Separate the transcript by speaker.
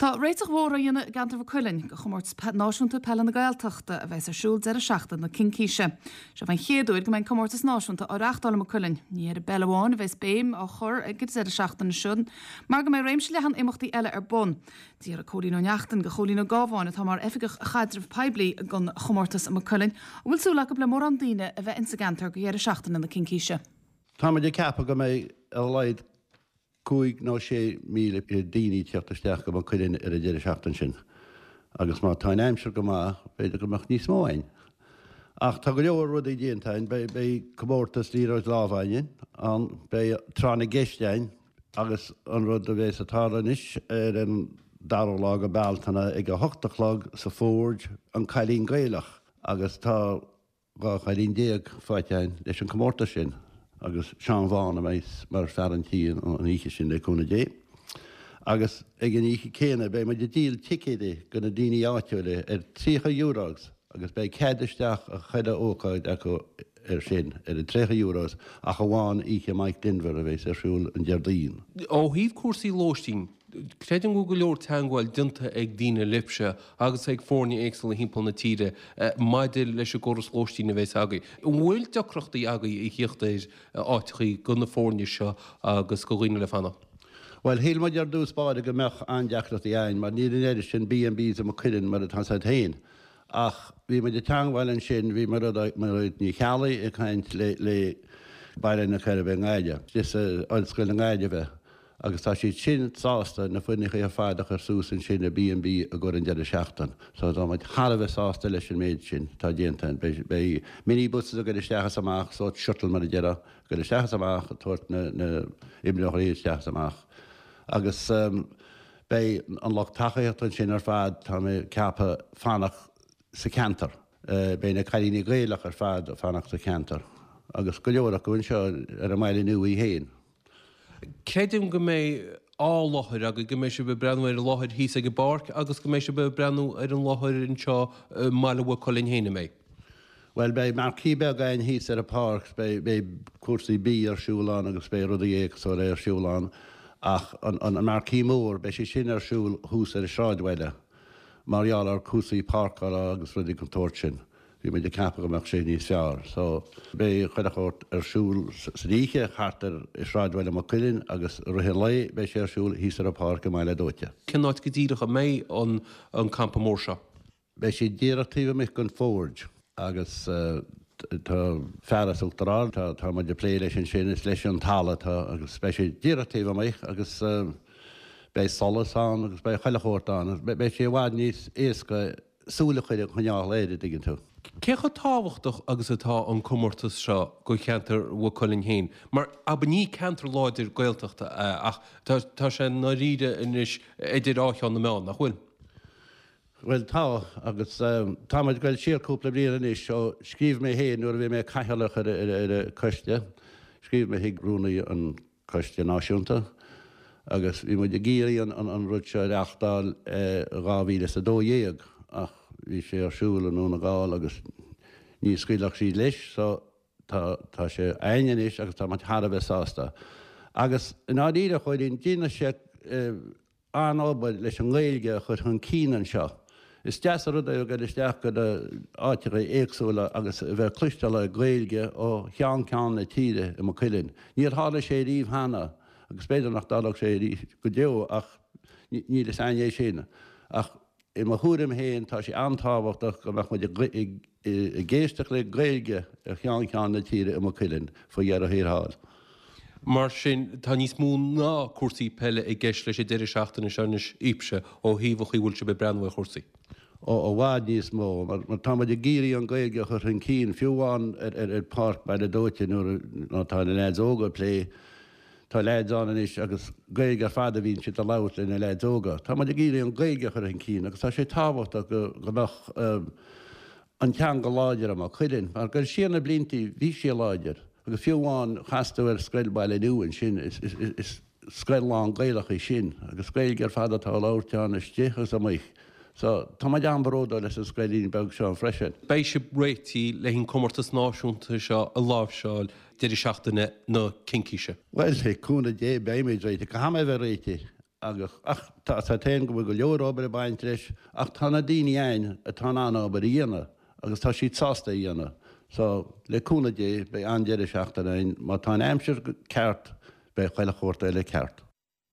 Speaker 1: Tá réiteach mhór dhéanana gantar bh chuilinn go chumórt náisiúnta pela na Gaeltachta a bheits arsúil ar a seachtain na cincíise. Se bhain chéadúir go mbeidh comórtas náisiúnta á reachtála mo chuilinn. Ní ar Bellaháin a bheits béim á chur gur ar a seachtain na siúd, mar go mbeidh réimse lehan imachtaí eile ar bon. Dí ar a cholín ó neachtain go cholín ó gábháin atá mar efigach a chaidirh peblií gon chumórtas am chuilinn, bhfuil súla go le mór an daine a bheith insa gantar go ar a seachtain na cincíise.
Speaker 2: Tá muidir ceapa go mé a leid 5,600,000 daoine teachtasteach go bh chuilinn ar a deireadh seachtain sin. Agus má tá aimseir go maith beidir go meach níos móin. Ach tá go leor rud é déantain be commórtas líráid lábhaine an be trána geistein agus an rud a bheits atálanis ar an darolá go bealtainna ag go hochtachlog sa fórd an cailín gailach agus tá gá cailín déag fáitein leis an commórtas sin. Agus Sean Vaughan meis mar fearantíí an íche sin le cúna dé. Agus ag an íche céine be me de díl ticéide gona daoine áiteile ar 3 euros agus be céidirteach a chuide ócáid acu ar sin ar 3 euros a go bháin íche Mike Denver a bheits arsúil an Deardaoin.
Speaker 3: Ó híomh cuasaí lóistín, Credim go leor teangáil dinta ag dína lipse agus ag fórne éagstal na hímpel na tíre maidir leis a goras lóistín na bheits agaí. Bhfuil deachreachtaí agaí i chiochtaid áitichaí go na fórne seo agus go riine le fanna.
Speaker 2: Well, híl ma dear dús báide go meach an deachreachtaí ein, mar ní an éidir sin B&Bs am a cuireann mar a tan sa tain. Ach, bhí me de teangáil an sin, bhí mar roid ní chealaí a chaint le baile na cheir bheith ngaide. Dis a oilscoil na ngaide bheith. Agus tá sí sin sásta na fuinnig ar fáidach ar súsan sin a B&B a gur an deireadh seachtain. So tá maid halbh sásta leis an méid sin tá déantain. Bei minibusas a gur isteachas amach, so shuttle mar a deireadh gur isteachas amach, tuairt na imneach réad isteachas amach. Agus bei an loch tachaíocht sin ar fad tá mé ceapa fánach sa cantar. Bei na cailíní gaelach ar fad fánach sa cantar. Agus go leorach go bhain seo ar a maile nua í héin.
Speaker 3: Credim go mé áláthir agus go mé se be brenn ar láthir híos ag barc agus go mé se be brenn ar an láthir an seo máilehua choilinn héine mé.
Speaker 2: Well, bei marcí be gain híos ar a park, bei cuasaí bí ar siúlán agus bei rud a dhéag ar siúlán, ach an marcí mór bei sé sin ar siúl hús ar a sráidhile, marall ar cuasaí parcáil agus rudí contóir sin. Bhí me de ceapa go meach sé níos fearr. So bé chuideachát ar siúl sa ríche chartar is ráidhile mo cuilinn agus ruhin lei bé sé ar siúl híos ar a párc meile dóite.
Speaker 3: Cinnáid go díireach a mé an campa mór seo?
Speaker 2: Bé sé díreachtaíomh mich gon fórd agus tá fearras ultarál tá mu de plé leis an sin is leis an tala agus bé sé díreachtaíomh mich agus bé solasán agus bé chuilechóirtán. Bé sé bhhaid níos éasca súla chuide chuneáil éidir diggin tú.
Speaker 3: Cecha táhachtach agus atá an cummórtas seo go cheantar bhua choilinn héin, mar ab ní ceantar láidir gaeltachta ach tá sé na ríide inis idir áithán na meán nach bhfuil?
Speaker 2: Well, tá agus táid goil siarcúpla bliana inis seo scríb mé héin nuair a bhí mé caithealach ar a coiste, scríb mé higrúnaí an coiste náisiúnta, agus bhí mu de géirí an rud seo reachtáil 2012 ach bhí sé arsúil an úna gáil agus ní scuileach sí leis, so tá sé ainean is agus tá tharbh sásta. Agus in áíre chuid dína sé anábaid leis an ghaeilge chur chun cían seo. Is deas rud é go isteach go áiticha éagsúla agus bheith cluisteil a ghaeilge ó chean ceann na tíre i mo cuilinn. Níor hála sé ríomh hana agus beidir nach dáach sé go deo ach ní le aine sinna. Ach I mo thuúrim héin tá sé antáhachtach go meach géisteach le gréige ar chean na tíre i mo cuilinn faoar a híorháil.
Speaker 3: Mar sin tá níos mú ná cuasaí pelle i gceis leis sé deireadh seachtain seanis ípse ó híomhachaí bhfuil se be brennmha chusaí.
Speaker 2: Ó bhád níos mó, mar tá de géirí an gaeilge chur an cín fiúháin ar parc bei le dóite nó tá na leid óga lé. Tá leidán is agus gaige fada bhín si a lát lena leidóga. Tá de géirí an gaige chur an cín, agus tá sé táhacht go meach an tean go láidir am chuidann, mar gur síanna blintaí bhí sé láidir, agus fiúháin chaú ar scailbaile nuúin sin is scailán gaiilecha sin, agus gaige fada tá láirteán is tíchas a muich. So tá maid anbróda leis a scailín beg seo an freisin.
Speaker 3: Bei se réití le hín cummórtas náisiúnta seo a lábhseáil deireadh seachtaine nó cincíise.
Speaker 2: Well, sé cúna dé béimiid réite, go ha bheith réite agus ach tá te go bhfuil go leor obair a baint leis ach tána daoine ein a tá an obair dhéana agus tá siad sásta dhéana. So leúna dé be andéidir seachtain má tá aimsir ceart be chuile chóirta le ceart.